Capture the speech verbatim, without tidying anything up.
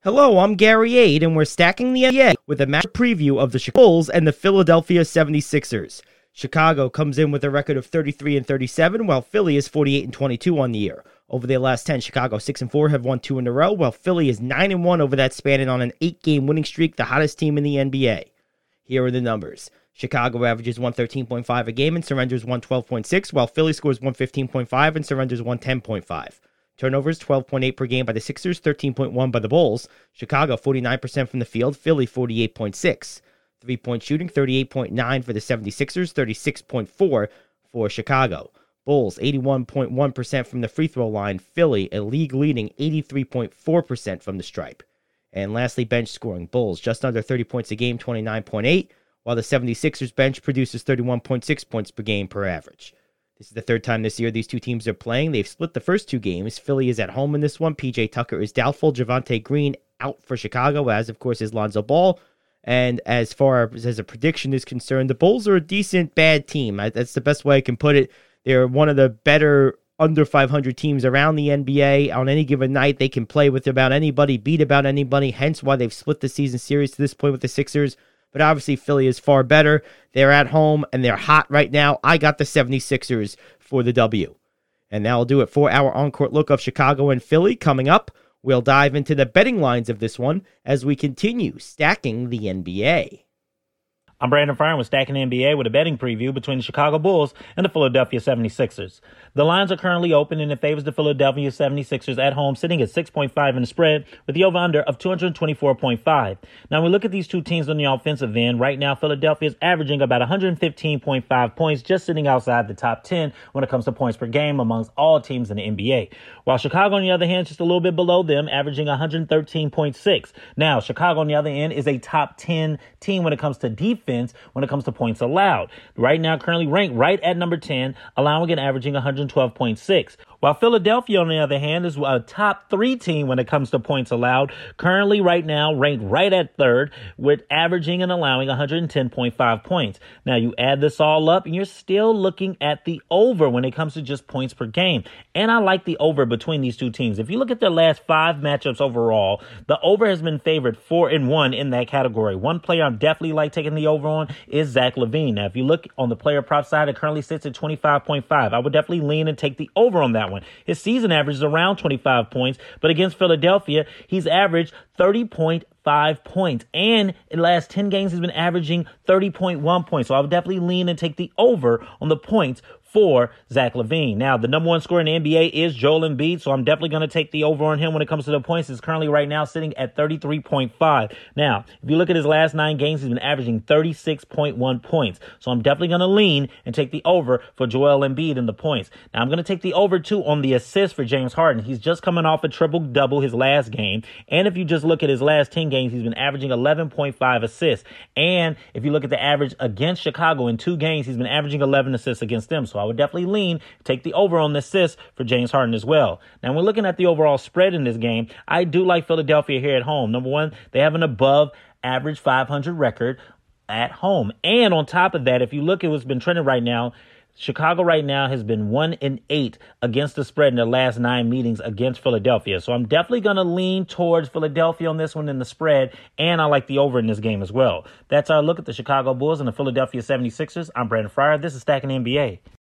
Hello, I'm Gary Ade, and we're stacking the N B A with a match preview of the Chicago Bulls and the Philadelphia seventy-sixers. Chicago comes in with a record of thirty-three and thirty-seven, while Philly is forty-eight and twenty-two on the year. Over their last ten, Chicago six and four have won two in a row, while Philly is nine and one over that span and on an eight-game winning streak, the hottest team in the N B A. Here are the numbers. Chicago averages one thirteen point five a game and surrenders one twelve point six, while Philly scores one fifteen point five and surrenders one ten point five. Turnovers, twelve point eight per game by the Sixers, thirteen point one by the Bulls. Chicago, forty-nine percent from the field. Philly, forty-eight point six. Three-point shooting, thirty-eight point nine for the seventy-sixers, thirty-six point four for Chicago. Bulls, eighty-one point one percent from the free throw line. Philly, a league-leading eighty-three point four percent from the stripe. And lastly, bench scoring. Bulls, just under thirty points a game, twenty-nine point eight, while the seventy-sixers bench produces thirty-one point six points per game per average. This is the third time this year these two teams are playing. They've split the first two games. Philly is at home in this one. P J Tucker is doubtful. Javonte Green out for Chicago, as of course is Lonzo Ball. And as far as a prediction is concerned, the Bulls are a decent bad team. That's the best way I can put it. They're one of the better under five hundred teams around the N B A. On any given night, they can play with about anybody, beat about anybody, hence why they've split the season series to this point with the Sixers. But obviously, Philly is far better. They're at home, and they're hot right now. I got the seventy-sixers for the W. And that'll do it for our on-court look of Chicago and Philly. Coming up, we'll dive into the betting lines of this one as we continue stacking the N B A. I'm Brandon Fryer with Stacking the N B A with a betting preview between the Chicago Bulls and the Philadelphia seventy-sixers. The lines are currently open and it favors the Philadelphia seventy-sixers at home, sitting at six point five in the spread with the over-under of two twenty-four point five. Now, we look at these two teams on the offensive end. Right now, Philadelphia is averaging about one fifteen point five points, just sitting outside the top ten when it comes to points per game amongst all teams in the N B A. While Chicago, on the other hand, is just a little bit below them, averaging one thirteen point six. Now, Chicago, on the other end, is a top ten team when it comes to defense. When it comes to points allowed. Right now, currently ranked right at number ten, allowing and averaging one twelve point six. While Philadelphia, on the other hand, is a top three team when it comes to points allowed, currently right now ranked right at third with averaging and allowing one ten point five points. Now, you add this all up and you're still looking at the over when it comes to just points per game. And I like the over between these two teams. If you look at their last five matchups overall, the over has been favored four and one in that category. One player I'm definitely like taking the over on is Zach LaVine. Now, if you look on the player prop side, it currently sits at twenty-five point five. I would definitely lean and take the over on that one. His season average is around twenty-five points, but against Philadelphia, he's averaged thirty point five points. And in the last ten games, he's been averaging thirty point one points. So I would definitely lean and take the over on the points for Zach LaVine. Now, the number one scorer in the N B A is Joel Embiid, so I'm definitely going to take the over on him when it comes to the points. He's currently right now sitting at thirty-three point five. Now, if you look at his last nine games, he's been averaging thirty-six point one points. So I'm definitely going to lean and take the over for Joel Embiid in the points. Now, I'm going to take the over, too, on the assist for James Harden. He's just coming off a triple-double his last game. And if you just look at his last ten games, he's been averaging eleven point five assists. And if you look at the average against Chicago in two games, he's been averaging eleven assists against them. So I would definitely lean, take the over on the assists for James Harden as well. Now, when looking at the overall spread in this game, I do like Philadelphia here at home. Number one, they have an above average five hundred record at home. And on top of that, if you look at what's been trending right now, Chicago right now has been one and eight against the spread in their last nine meetings against Philadelphia. So I'm definitely going to lean towards Philadelphia on this one in the spread, and I like the over in this game as well. That's our look at the Chicago Bulls and the Philadelphia seventy-sixers. I'm Brandon Fryer. This is Stacking N B A.